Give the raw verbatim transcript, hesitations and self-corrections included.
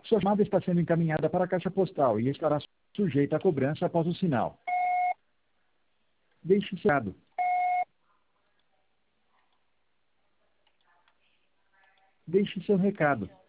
Sua chamada está sendo encaminhada para a caixa postal e estará sujeita a cobrança após o sinal. Deixe seu recado. Deixe seu recado.